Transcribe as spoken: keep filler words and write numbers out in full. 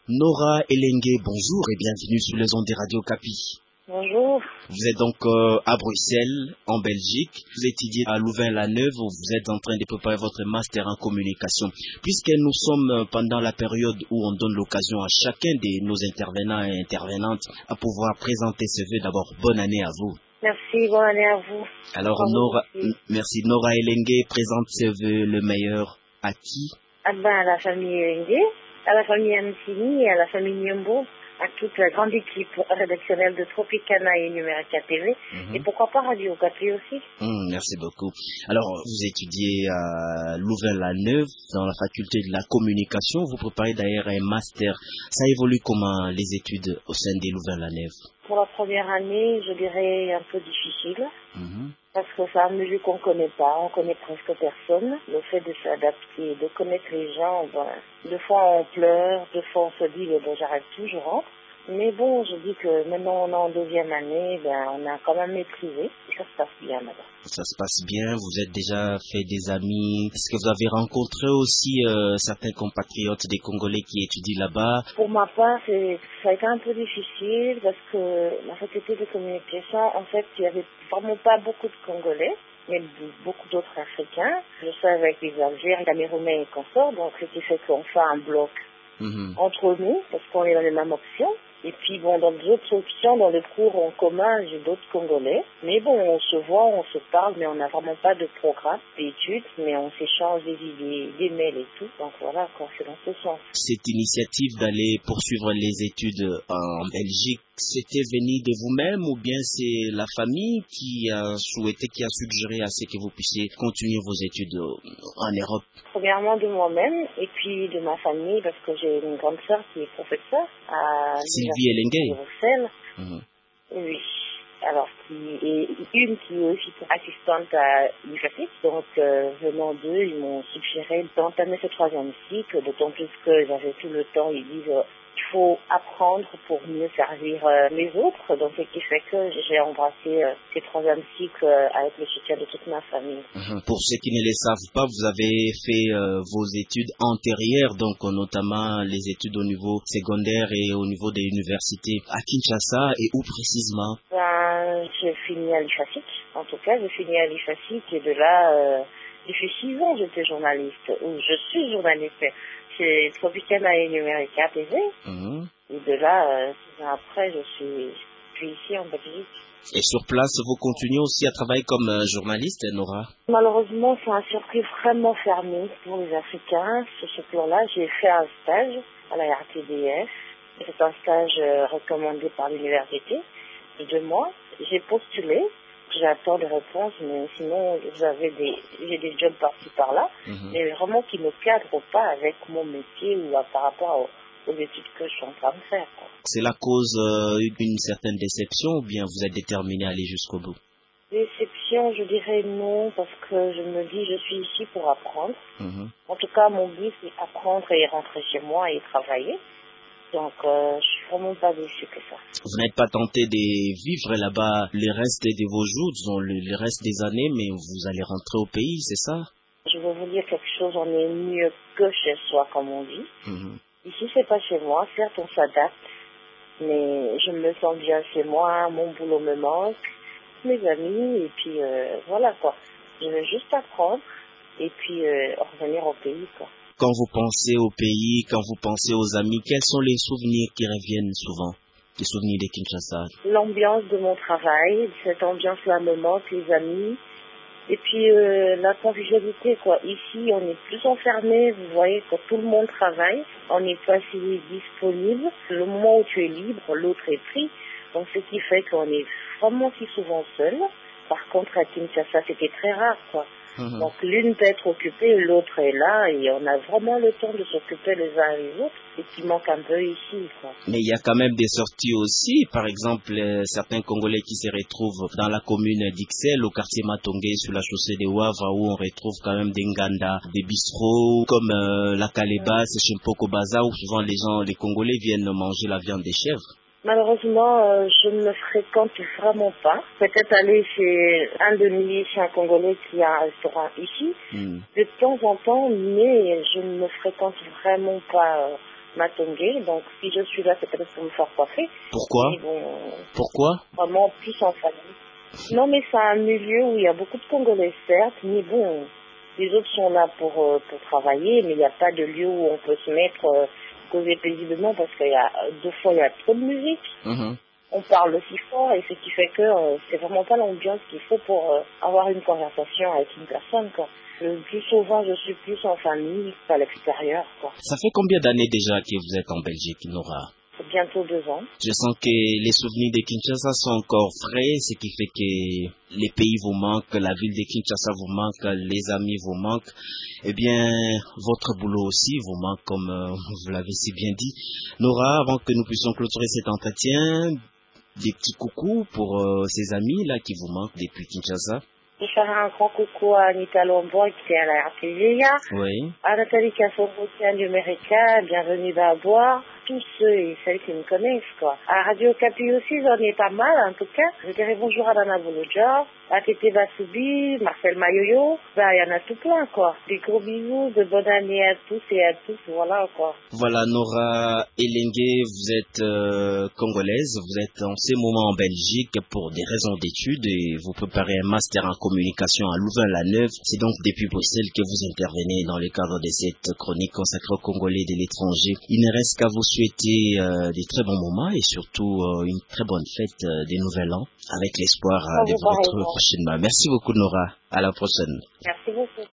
Nora Elengue, bonjour et bienvenue sur les ondes des Radio Capi. Bonjour. Vous êtes donc euh, à Bruxelles, en Belgique. Vous étudiez à Louvain-la-Neuve où vous êtes en train de préparer votre master en communication. Puisque nous sommes pendant la période où on donne l'occasion à chacun de nos intervenants et intervenantes à pouvoir présenter ses vœux, d'abord, bonne année à vous. Merci, bonne année à vous. Alors, Au Nora, revoir. merci. Nora Elengue présente ses vœux le meilleur à qui? Ah ben, à la famille Elengue, à la famille Amsini et à la famille Nyombo, à toute la grande équipe rédactionnelle de Tropicana et Numérica T V, mm-hmm. Et pourquoi pas Radio Capi aussi. Mmh, merci beaucoup. Alors, vous étudiez à Louvain-la-Neuve dans la faculté de la communication. Vous préparez d'ailleurs un master. Ça évolue comment les études au sein de Louvain-la-Neuve? Pour la première année, je dirais un peu difficile. Mmh. Parce que c'est un milieu qu'on ne connaît pas, on connaît presque personne. Le fait de s'adapter, de connaître les gens, ben, deux fois on pleure, deux fois on se dit, ben, j'arrête tout, je rentre. Mais bon, je dis que maintenant on est en deuxième année, ben, on a quand même maîtrisé. Et ça se passe bien maintenant. Ça se passe bien, vous êtes déjà fait des amis. Est-ce que vous avez rencontré aussi euh, certains compatriotes des Congolais qui étudient là-bas? Pour ma part, c'est, ça a été un peu difficile parce que la faculté de communication, en fait, il n'y avait vraiment pas beaucoup de Congolais, mais beaucoup d'autres Africains. Je suis avec les Algériens, Camerounais et consorts, donc ce qui fait qu'on fait un bloc mmh. entre nous, parce qu'on est dans les mêmes options. Et puis, bon, dans d'autres options, dans le cours en commun, j'ai d'autres Congolais. Mais bon, on se voit, on se parle, mais on n'a vraiment pas de programme d'études, mais on s'échange des idées, des mails et tout. Donc voilà, quoi, c'est dans ce sens. Cette initiative d'aller poursuivre les études en Belgique, c'était venu de vous-même ou bien c'est la famille qui a souhaité, qui a suggéré à ce que vous puissiez continuer vos études en Europe? Premièrement de moi-même et puis de ma famille parce que j'ai une grande sœur qui est professeure à Sylvie Elengue. Bruxelles. Mmh. Oui. Alors, qui est une qui est aussi assistante à l'U F A C I. Donc, euh, venant d'eux, ils m'ont suggéré d'entamer ce troisième cycle, d'autant plus que j'avais tout le temps, ils disent... Euh, il faut apprendre pour mieux servir euh, les autres. Donc, ce qui fait que j'ai embrassé euh, ces troisième cycles euh, avec le soutien de toute ma famille. Mmh. Pour ceux qui ne le savent pas, vous avez fait euh, vos études antérieures, donc euh, notamment les études au niveau secondaire et au niveau des universités à Kinshasa et où précisément? Ben, j'ai fini à l'U F A C I. En tout cas, j'ai fini à l'U F A C I et de là, euh, j'ai fait six ans, j'étais journaliste, ou je suis journaliste. C'est Tropicana et Numérica T V. Mmh. Et de là, euh, après, je suis, je suis ici en Belgique. Et sur place, vous continuez aussi à travailler comme euh, journaliste, Nora? Malheureusement, c'est un circuit vraiment fermé pour les Africains. Sur ce plan-là, j'ai fait un stage à la R T D F. C'est un stage euh, recommandé par l'université de deux mois. J'ai postulé. J'attends des réponses, mais sinon, j'avais des, j'ai des jobs par-ci par-là, mmh. mais vraiment qui ne cadrent pas avec mon métier ou à, par rapport aux, aux études que je suis en train de faire. Quoi. C'est la cause euh, d'une certaine déception ou bien vous êtes déterminé à aller jusqu'au bout? Déception, je dirais non, parce que je me dis, je suis ici pour apprendre. Mmh. En tout cas, mon but, c'est apprendre et rentrer chez moi et travailler. Donc, euh, je suis vraiment pas déçue que ça. Vous n'êtes pas tenté de vivre là-bas le reste de vos jours, disons le, le reste des années, mais vous allez rentrer au pays, c'est ça? Je vais vous dire quelque chose, on est mieux que chez soi, comme on dit. Mmh. Ici, c'est pas chez moi, certes, on s'adapte, mais je me sens bien chez moi, mon boulot me manque, mes amis, et puis euh, voilà, quoi. Je veux juste apprendre, et puis euh, revenir au pays, quoi. Quand vous pensez au pays, quand vous pensez aux amis, quels sont les souvenirs qui reviennent souvent? Les souvenirs de Kinshasa? L'ambiance de mon travail, cette ambiance-là me manque, les amis. Et puis euh, la convivialité, quoi. Ici, on est plus enfermé, vous voyez, quand tout le monde travaille, on n'est pas si disponible. Le moment où tu es libre, l'autre est pris. Donc ce qui fait qu'on est vraiment si souvent seul. Par contre, à Kinshasa, c'était très rare, quoi. Mmh. Donc l'une peut être occupée, l'autre est là, et on a vraiment le temps de s'occuper les uns et les autres, et qui manque un peu ici, quoi. Mais il y a quand même des sorties aussi, par exemple euh, certains Congolais qui se retrouvent dans la commune d'Ixelles, au quartier Matongé, sur la chaussée de Wavre, où on retrouve quand même des nganda, des bistrots comme euh, la Calebasse, mmh. Chimpoko Baza, où souvent les gens, les Congolais viennent manger la viande des chèvres. Malheureusement, euh, je ne me fréquente vraiment pas. Peut-être aller chez un demi, chez un Congolais qui a un restaurant ici, mm. de temps en temps, mais je ne me fréquente vraiment pas euh, Matongé. Donc si je suis là, c'est peut-être pour me faire coiffer. Pourquoi bon, Pourquoi Vraiment plus en famille. Non, mais c'est un milieu où il y a beaucoup de Congolais, certes, mais bon, les autres sont là pour, euh, pour travailler, mais il n'y a pas de lieu où on peut se mettre, euh, causer paisiblement, parce qu'il y a, deux fois, il y a trop de musique. Mm-hmm. On parle aussi fort, et ce qui fait que euh, c'est vraiment pas l'ambiance qu'il faut pour euh, avoir une conversation avec une personne, quoi. Le plus souvent, je suis plus en famille qu'à l'extérieur, quoi. Ça fait combien d'années déjà que vous êtes en Belgique, Nora? Bientôt deux ans. Je sens que les souvenirs de Kinshasa sont encore frais, ce qui fait que les pays vous manquent, la ville de Kinshasa vous manque, les amis vous manquent. Eh bien, votre boulot aussi vous manque, comme euh, vous l'avez si bien dit. Nora, avant que nous puissions clôturer cet entretien, des petits coucous pour euh, ces amis-là qui vous manquent depuis Kinshasa. Je vais faire un grand coucou à Anita Lomboy qui est à la R T V A, oui. à Nathalie Kassoro qui est à Numérica, bienvenue à boire, tous ceux et celles qui me connaissent, quoi. À Radio Capi aussi, j'en ai pas mal, en tout cas. Je dirais bonjour à Dana Bouloudja, à Tété Bassoubi, Marcel Mayoyo, bah, il y en a tout plein, quoi. Des gros bisous, de bonne année à tous et à tous, voilà, quoi. Voilà, Nora Elengue, vous êtes euh, congolaise, vous êtes en ce moment en Belgique pour des raisons d'études et vous préparez un master en communication à Louvain-la-Neuve. C'est donc depuis Bruxelles que vous intervenez dans le cadre de cette chronique consacrée aux Congolais de l'étranger. Il ne reste qu'à vous souhaiter euh, des très bons moments et surtout euh, une très bonne fête euh, des Nouvel An avec l'espoir euh, de vous retrouver prochainement. Merci beaucoup, Nora. À la prochaine. Merci beaucoup.